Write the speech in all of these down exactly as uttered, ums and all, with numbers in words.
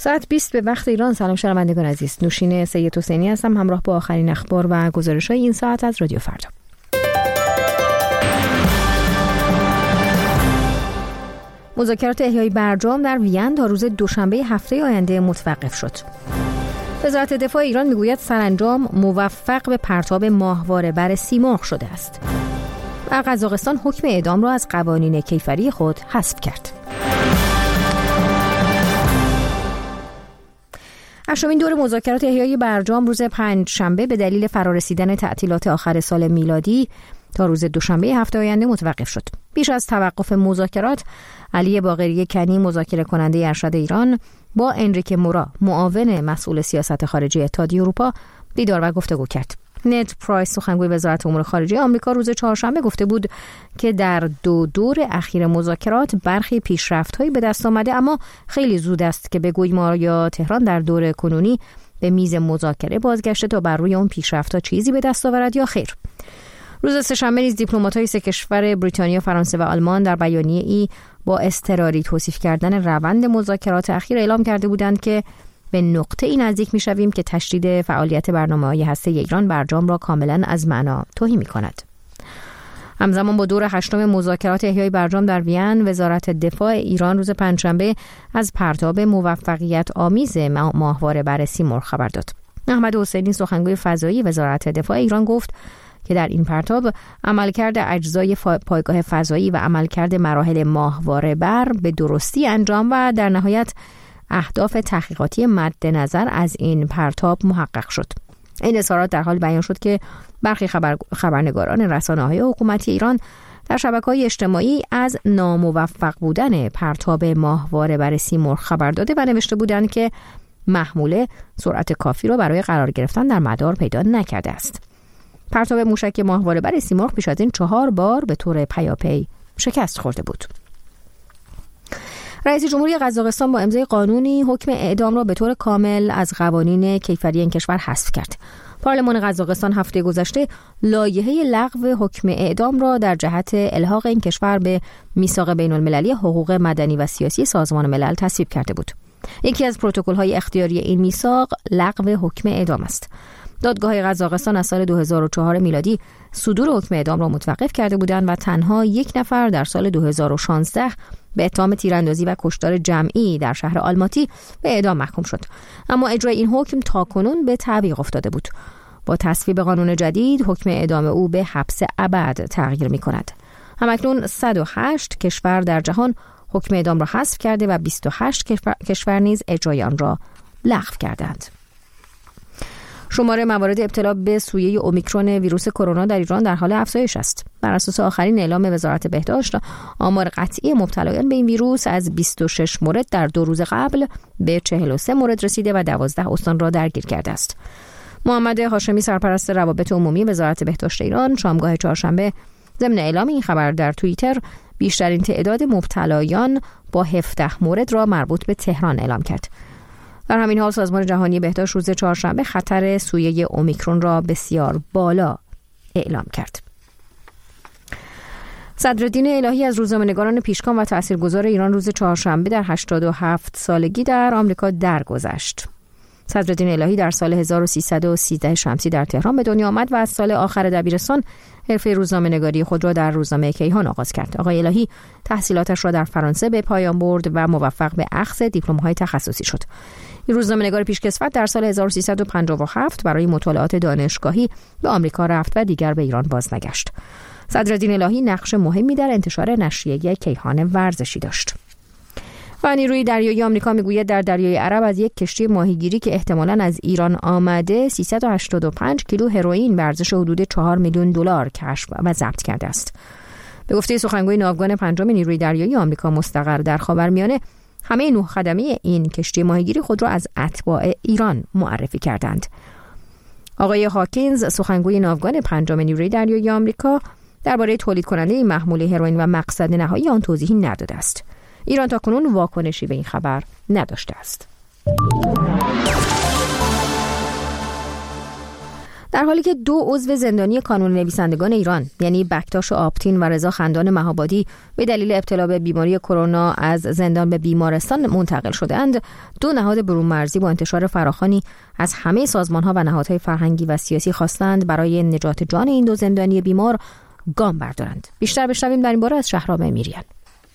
ساعت بیست به وقت ایران. سلام شنوندگان عزیز، نوشین سید حسینی هستم همراه با آخرین اخبار و گزارش‌های این ساعت از رادیو فردا. مذاکرات احیای برجام در وین تا روز دوشنبه هفته آینده متوقف شد. وزارت دفاع ایران میگوید سرانجام موفق به پرتاب ماهواره بر سیمرغ شده است. و قزاقستان حکم اعدام را از قوانین کیفری خود حذف کرد. هشتمین دور مذاکرات احیای برجام روز پنجشنبه به دلیل فرارسیدن تعطیلات آخر سال میلادی تا روز دوشنبه هفته آینده متوقف شد. بیش از توقف مذاکرات، علی باقری کنی مذاکره کننده ارشد ایران با انریک مورا معاون مسئول سیاست خارجی اتحادیه اروپا دیدار و گفتگو کرد. نed پرایس سخنگوی وزارت امور خارجه آمریکا روز چهارشنبه گفته بود که در دو دور اخیر مذاکرات برخی پیشرفت‌هایی به دست آمده، اما خیلی زود است که بگوییم آیا تهران در دور کنونی به میز مذاکره بازگشته تا بر روی اون پیشرفت‌ها چیزی به دست آورد یا خیر. روز سه‌شنبه نیز دیپلمات‌های سه کشور بریتانیا، فرانسه و آلمان در بیانیه‌ای با اضطراری توصیف کردن روند مذاکرات اخیر اعلام کرده بودند که به نقطه ای نزدیک می‌شویم که تشدید فعالیت برنامه‌های هسته‌ای ایران برجام را کاملاً از معنا تهی می‌کند. همزمان با دور هشتم مذاکرات احیای برجام در وین، وزارت دفاع ایران روز پنجشنبه از پرتاب موفقیت آمیز ماهواره بر سیمرغ خبر داد. احمد حسینی سخنگوی فضایی وزارت دفاع ایران گفت که در این پرتاب عملکرد اجزای پایگاه فضایی و عملکرد مراحل ماهواره بر به درستی انجام و در نهایت اهداف تحقیقاتی مد نظر از این پرتاب محقق شد. این اظهارات در حال بیان شد که برخی خبر... خبرنگاران رسانه‌های حکومتی ایران در شبکه‌های اجتماعی از ناموفق بودن پرتاب ماهواره بر سیمرغ خبر داده و نوشته بودند که محموله سرعت کافی را برای قرار گرفتن در مدار پیدا نکرده است. پرتاب موشک ماهواره بر سیمرغ پیش از این چهار بار به طور پیاپی شکست خورده بود. رئیس جمهوری قزاقستان با امضای قانونی حکم اعدام را به طور کامل از قوانین کیفری این کشور حذف کرد. پارلمان قزاقستان هفته گذشته لایحه لغو حکم اعدام را در جهت الحاق این کشور به میثاق بین‌المللی حقوق مدنی و سیاسی سازمان ملل تصویب کرده بود. یکی از پروتکل‌های اختیاری این میثاق لغو حکم اعدام است. دادگاه قزاقستان از سال دو هزار و چهار میلادی صدور حکم اعدام را متوقف کرده بودند و تنها یک نفر در سال دو هزار و شانزده به اتهام تیراندازی و کشتار جمعی در شهر آلماتی به اعدام محکوم شد. اما اجرای این حکم تاکنون به تعویق افتاده بود. با تصویب قانون جدید حکم اعدام او به حبس ابد تغییر می‌کند. همکنون صد و هشت کشور در جهان حکم اعدام را حذف کرده و بیست و هشت کشور نیز اجرای آن را لغو کردند. شمار موارد ابتلا به سویه اومیکرون ویروس کرونا در ایران در حال افزایش است. بر اساس آخرین اعلام وزارت بهداشت، آمار قطعی مبتلایان به این ویروس از بیست و شش مورد در دو روز قبل به چهل و سه مورد رسیده و دوازده استان را درگیر کرده است. محمد هاشمی سرپرست روابط عمومی وزارت بهداشت ایران شامگاه چهارشنبه ضمن اعلام این خبر در توییتر بیشترین تعداد مبتلایان با هفده مورد را مربوط به تهران اعلام کرد. در همین حال سازمان جهانی بهداشت روز چهارشنبه خطر سویه اومیکرون را بسیار بالا اعلام کرد. صدرالدین الهی از روزنامه‌نگاران پیشگام و تاثیرگذار ایران روز چهارشنبه در هشتاد و هفت سالگی در آمریکا درگذشت. صدرالدین الهی در سال هزار و سیصد و سیزده شمسی در تهران به دنیا آمد و از سال آخر دبیرستان حرفه روزنامه‌نگاری خود را در روزنامه کیهان آغاز کرد. آقای الهی تحصیلاتش را در فرانسه به پایان برد و موفق به اخذ دیپلم‌های تخصصی شد. این روزنامه‌نگار پیشکسوت در سال هزار و سیصد و پنجاه و هفت برای مطالعات دانشگاهی به آمریکا رفت و دیگر به ایران باز نگشت. صدرالدین الهی نقش مهمی در انتشار نشریه کیهان ورزشی داشت. و نیروی دریایی آمریکا میگوید در دریای عرب از یک کشتی ماهیگیری که احتمالاً از ایران آمده سیصد و هشتاد و پنج کیلو هروئین به ارزش حدود چهار میلیون دلار کشف و ضبط کرده است. به گفته سخنگوی ناوگان پنجم نیروی دریایی آمریکا مستقر در خاورمیانه، همه نه خدمه این کشتی ماهیگیری خود را از اتباع ایران معرفی کردند. آقای هاکینز سخنگوی ناوگان پنجم نیروی دریایی آمریکا درباره تولید کننده این محموله هروئین و مقصد نهایی آن توضیحی نداده است. ایران تاکنون واکنشی به این خبر نداشته است. در حالی که دو عضو زندانی کانون نویسندگان ایران یعنی بکتاش آپتین و رضا خندان مهابادی به دلیل ابتلا به بیماری کرونا از زندان به بیمارستان منتقل شده‌اند، دو نهاد برون مرزی با انتشار فراخوانی از همه سازمان‌ها و نهادهای فرهنگی و سیاسی خواستند برای نجات جان این دو زندانی بیمار گام بردارند. بیشتر بشنویم در این باره از شهرام امیریان.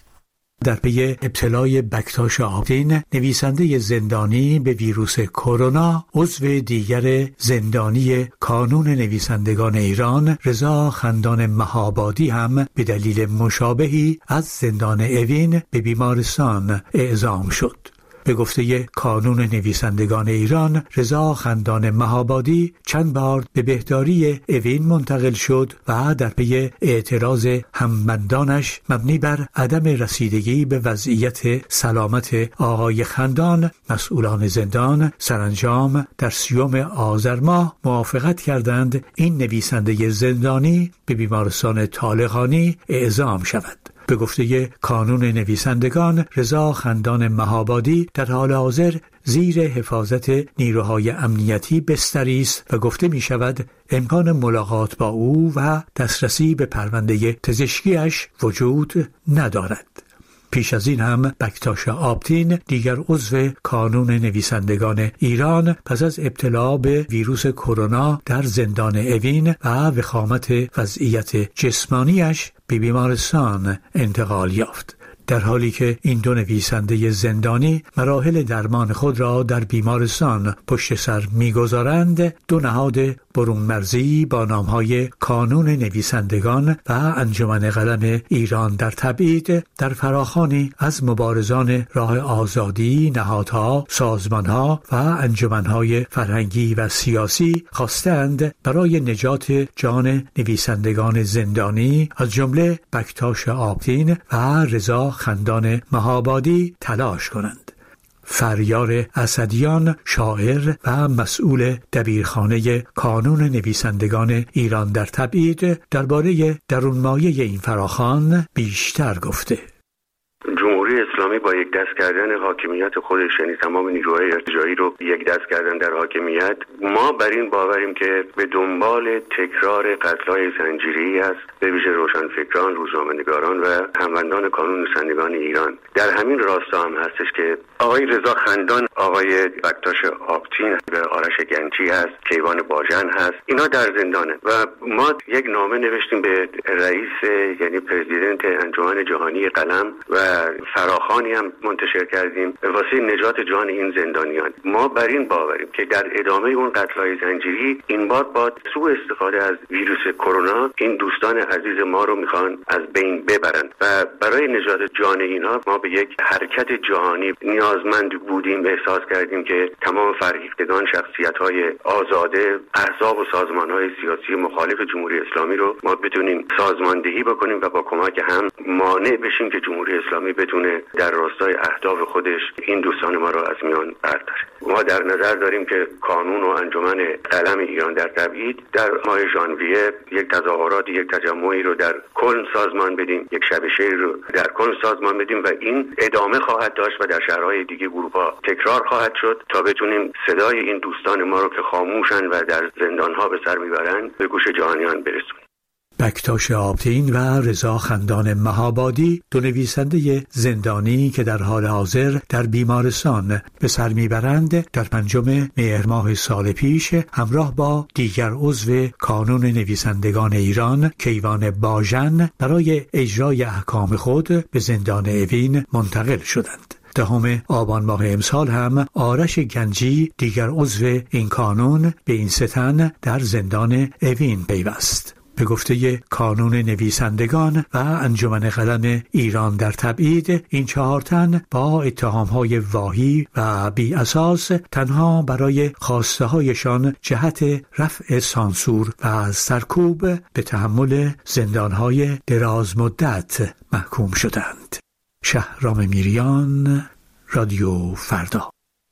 در پی ابتلای بکتاش آپتین، نویسنده زندانی به ویروس کرونا، عضو دیگر زندانی کانون نویسندگان ایران رضا خندان مهابادی هم به دلیل مشابهی از زندان اوین به بیمارستان اعزام شد. به گفته کانون نویسندگان ایران، رضا خندان مهابادی چند بار به بهداری اوین منتقل شد و در پی اعتراض همبندانش مبنی بر عدم رسیدگی به وضعیت سلامت آقای خندان، مسئولان زندان سرانجام در سیوم آذر ماه موافقت کردند این نویسنده زندانی به بیمارستان طالقانی اعزام شود. به گفته کانون نویسندگان، رضا خندان مهابادی در حال حاضر زیر حفاظت نیروهای امنیتی بستری است و گفته می شود امکان ملاقات با او و دسترسی به پرونده پزشکیش وجود ندارد. پیش از این هم بکتاش آپتین، دیگر عضو کانون نویسندگان ایران، پس از ابتلا به ویروس کرونا در زندان اوین و وخامت وضعیت جسمانیش به بیمارستان انتقال یافت. در حالی که این دو نویسنده زندانی مراحل درمان خود را در بیمارستان پشت سر می‌گذارند، دو نهاد برون مرزی با نام‌های کانون نویسندگان و انجمن قلم ایران در تبعید در فراخوانی از مبارزان راه آزادی، نهادها، سازمانها و انجمنهای فرهنگی و سیاسی خواستند برای نجات جان نویسندگان زندانی از جمله بکتاش آپتین و رضا خندان مهابادی تلاش کنند. فریار اسدیان، شاعر و مسئول دبیرخانه کانون نویسندگان ایران در تبعید، درباره درونمایه این فراخوان بیشتر گفته. جمهوری اسلامی با یک دست کردن حاکمیت خودش، یعنی تمام نیروهای ارتجاعی رو یک دست کردن در حاکمیت، ما بر این باوریم که به دنبال تکرار قتل‌های زنجیری است، به ویژه روشنفکران، روزنامه‌نگاران و هموندان کانون نویسندگان ایران. در همین راستا هم هستش که آقای رضا خندان، آقای بکتاش آپتین و آرش گنجی هست، کیوان باژن هست، اینا در زندانه و ما یک نامه نوشتیم به رئیس یعنی پرزیدنت انجمن جهانی قلم و فراخوانی هم منتشر کردیم واسه نجات جان این زندانیان. ما بر این باوریم که در ادامه اون قتل‌های زنجیری این بار با سوء استفاده از ویروس کرونا این دوستان عزیز ما رو میخوان از بین ببرن و برای نجات جان اینها ما به یک حرکت جهانی نیازمند بودیم. احساس کردیم که تمام فرهیختگان، شخصیت‌های آزاده، احزاب و سازمان‌های سیاسی مخالف جمهوری اسلامی رو ما بتونیم سازماندهی بکنیم و با کمک هم مانع بشیم که جمهوری اسلامی بتونه در راستای اهداف خودش این دوستان ما رو از میان برداره. ما در نظر داریم که کانون و انجمن قلم ایران در تبعید در ماه ژانویه یک تظاهرات، یک تجمعی رو در کلن سازمان بدیم، یک شب شعر رو در کلن سازمان بدیم و این ادامه خواهد داشت و در شهرهای دیگه اروپا تکرار خواهد شد تا بتونیم صدای این دوستان ما رو که خاموشن و در زندان‌ها به سر میبرن به گوش جهانیان برسونیم. بکتاش آپتین و رضا خندان مهابادی، دو نویسنده زندانی که در حال حاضر در بیمارستان به سر میبرند، در پنجم مهر ماه سال پیش همراه با دیگر عضو کانون نویسندگان ایران کیوان باژن برای اجرای احکام خود به زندان اوین منتقل شدند. دهم آبان ماه امسال هم آرش گنجی، دیگر عضو این کانون، به این ستن در زندان اوین پیوست. به گفته کانون نویسندگان و انجمن قلم ایران در تبعید، این چهار تن با اتهام‌های واهی و بی اساس تنها برای خواسته هایشان جهت رفع سانسور و سرکوب به تحمل زندان‌های دراز مدت محکوم شدند. شهرام امیریان، رادیو فردا.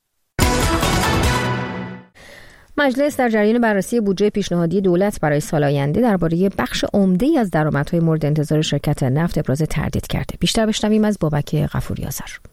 مجلس در جریان بررسی بودجه پیشنهادی دولت برای سال آینده درباره بخش عمده‌ای از درآمدهای مورد انتظار شرکت نفت ابراز تردید کرده. بیشتر بشنویم از بابک غفوری آذر.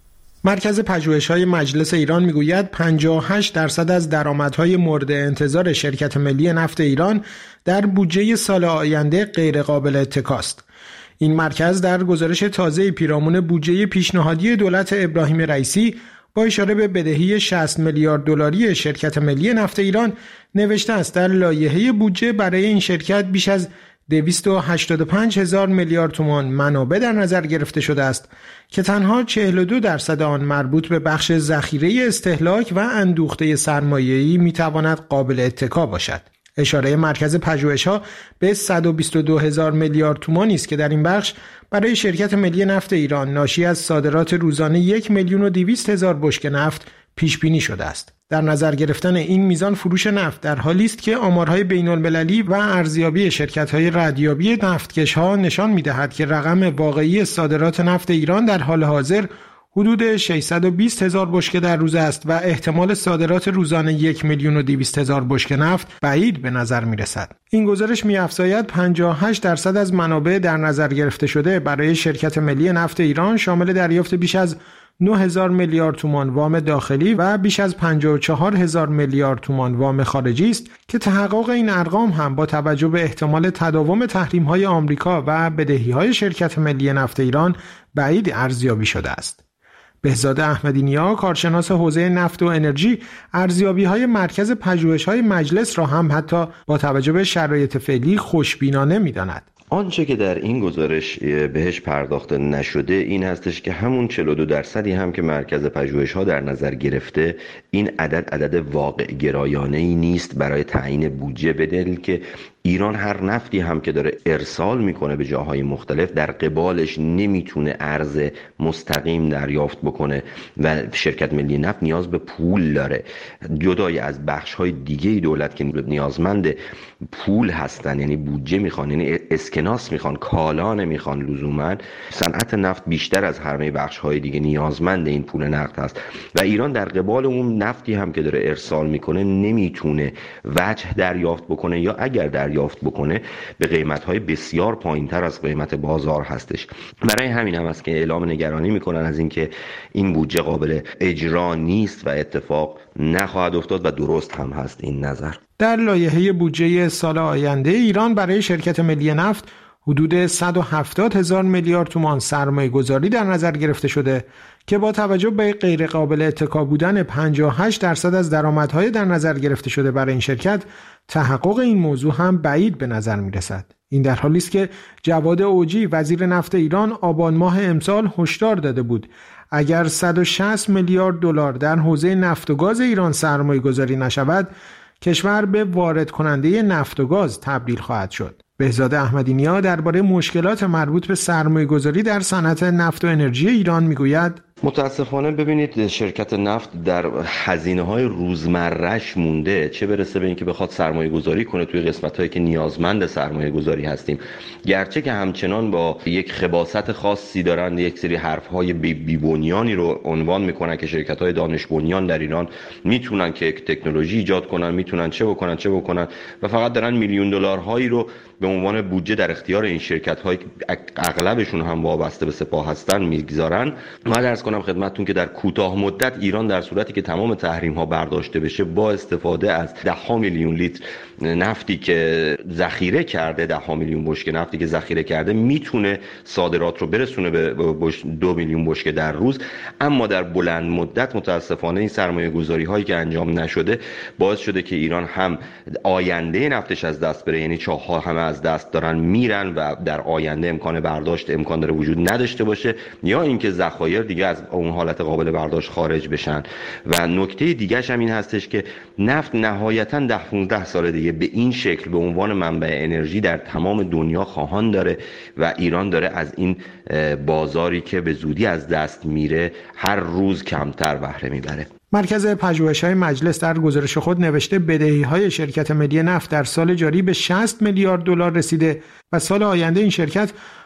مرکز پژوهش‌های مجلس ایران میگوید پنجاه و هشت درصد از درآمدهای مورد انتظار شرکت ملی نفت ایران در بودجه سال آینده غیر قابل اتکاست. این مرکز در گزارش تازه پیرامون بودجه پیشنهادی دولت ابراهیم رئیسی با اشاره به بدهی شصت میلیارد دلاری شرکت ملی نفت ایران نوشته است در لایحه بودجه برای این شرکت بیش از دویست و هشتاد و پنج هزار میلیارد تومان منابع در نظر گرفته شده است که تنها چهل و دو درصد آن مربوط به بخش ذخیره استهلاک و اندوخته سرمایه‌ای میتواند قابل اتکا باشد. اشاره مرکز پژوهش‌ها به صد و بیست و دو هزار میلیارد تومانی است که در این بخش برای شرکت ملی نفت ایران ناشی از صادرات روزانه یک میلیون و دویست هزار بشکه نفت پیش بینی شده است. در نظر گرفتن این میزان فروش نفت در حالی است که آمارهای بین‌المللی و ارزیابی شرکت‌های ردیابی نفتکش‌ها نشان می‌دهد که رقم واقعی صادرات نفت ایران در حال حاضر حدود ششصد و بیست هزار بشکه در روز است و احتمال صادرات روزانه یک میلیون و دویست هزار بشکه نفت بعید به نظر می‌رسد. این گزارش می‌افزاید پنجاه و هشت درصد از منابع در نظر گرفته شده برای شرکت ملی نفت ایران شامل دریافت بیش از نه هزار میلیارد تومان وام داخلی و بیش از پنجاه و چهار هزار میلیارد تومان وام خارجی است که تحقق این ارقام هم با توجه به احتمال تداوم تحریم‌های آمریکا و بدهی‌های شرکت ملی نفت ایران بعید ارزیابی شده است. بهزاد احمدی‌نیا، کارشناس حوزه نفت و انرژی، ارزیابی‌های مرکز پژوهش‌های مجلس را هم حتی با توجه به شرایط فعلی خوشبینانه می‌داند. آنچه که در این گزارش بهش پرداخته نشده این هستش که همون چهل و دو درصدی هم که مرکز پژوهش‌ها در نظر گرفته این عدد عدد واقع گرایانه‌ای نیست برای تعیین بودجه، به دلیل که ایران هر نفتی هم که داره ارسال میکنه به جاهای مختلف در قبالش نمیتونه ارز مستقیم دریافت بکنه و شرکت ملی نفت نیاز به پول داره، جدای از بخش‌های دیگه دولت که نیازمند پول هستن، یعنی بودجه میخوان، یعنی اسکناس میخوان، کالا نمیخوان لزوما. صنعت نفت بیشتر از همه بخش‌های دیگه نیازمند این پول نقد هست و ایران در قبال اون نفتی هم که داره ارسال میکنه نمیتونه وجه دریافت بکنه یا اگر در یافت بکنه به قیمت‌های بسیار پایین‌تر از قیمت بازار هستش. برای همین هم است که اعلام نگرانی میکنن از اینکه این بودجه قابل اجرا نیست و اتفاق نخواهد افتاد و درست هم هست این نظر. در لایحه بودجه سال آینده ایران برای شرکت ملی نفت حدود صد و هفتاد هزار میلیارد تومان سرمایه گذاری در نظر گرفته شده که با توجه به غیر قابل اتکا بودن پنجاه و هشت درصد از درآمدهای در نظر گرفته شده برای این شرکت، تحقق این موضوع هم بعید به نظر می رسد. این در حالی است که جواد اوجی وزیر نفت ایران آبان ماه امسال هشدار داده بود اگر صد و شصت میلیارد دلار در حوزه نفت و گاز ایران سرمایه گذاری نشود کشور به وارد کننده نفت و گاز تبدیل خواهد شد. بهزاد احمدی‌نیا درباره مشکلات مربوط به سرمایه‌گذاری در صنعت نفت و انرژی ایران میگوید متاسفانه ببینید شرکت نفت در هزینه‌های روزمره‌اش مونده، چه برسه به اینکه بخواد سرمایه گذاری کنه توی قسمت‌هایی که نیازمند سرمایه گذاری هستیم، گرچه که همچنان با یک خباثت خاصی دارن یک سری حرف‌های بی‌بنیانی رو عنوان میکنن که شرکت‌های دانش بنیان در ایران میتونن که تکنولوژی ایجاد کنن، میتونن چه بکنن چه بکنن و فقط دارن میلیون دلارهایی رو به عنوان بودجه در اختیار این شرکت‌های اغلبشون هم وابسته به سپاه هستن میگذارن. ما درس کنم خدمتتون که در کوتاه مدت ایران در صورتی که تمام تحریم ها برداشته بشه با استفاده از ده ها میلیون لیتر نفتی که ذخیره کرده، ده ها میلیون بشکه نفتی که ذخیره کرده میتونه صادرات رو برسونه به دو میلیون بشکه در روز. اما در بلند مدت متاسفانه این سرمایه گذاری هایی که انجام نشده باعث شده که ایران هم آینده نفتش از دست بره، یعنی چاه ها همه از دست دارن میرن و در آینده امکان برداشت امکان داره وجود نداشته باشه، یا اینکه ذخایر دیگه از اون حالت قابل برداشت خارج بشن. و نکته دیگه‌ش هم این هستش که نفت نهایتاً ده پانزده سال دیگه به این شکل به عنوان منبع انرژی در تمام دنیا خواهان داره و ایران داره از این بازاری که به زودی از دست میره هر روز کمتر بهره میبره. مرکز پژوهش‌های مجلس در گزارش خود نوشته بدهی‌های شرکت ملی نفت در سال جاری به شصت میلیارد دلار رسیده و سال آینده این شرکت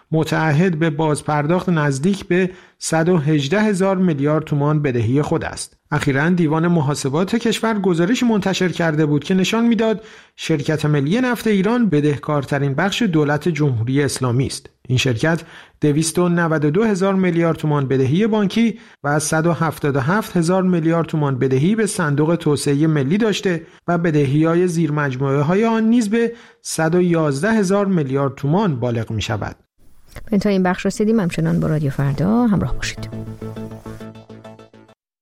متعهد به بازپرداخت نزدیک به صد و هجده هزار میلیارد تومان بدهی خود است. اخیراً دیوان محاسبات کشور گزارشی منتشر کرده بود که نشان میداد شرکت ملی نفت ایران بدهکارترین بخش دولت جمهوری اسلامی است. این شرکت دویست و نود و دو هزار میلیارد تومان بدهی بانکی و صد و هفتاد و هفت هزار میلیارد تومان بدهی به صندوق توسعه ملی داشته و بدهی‌های زیر مجموعه‌های آن نیز به صد و یازده هزار میلیارد تومان بالغ می‌شود. تا این بخش رسیدیم. همچنان با رادیو فردا همراه باشید.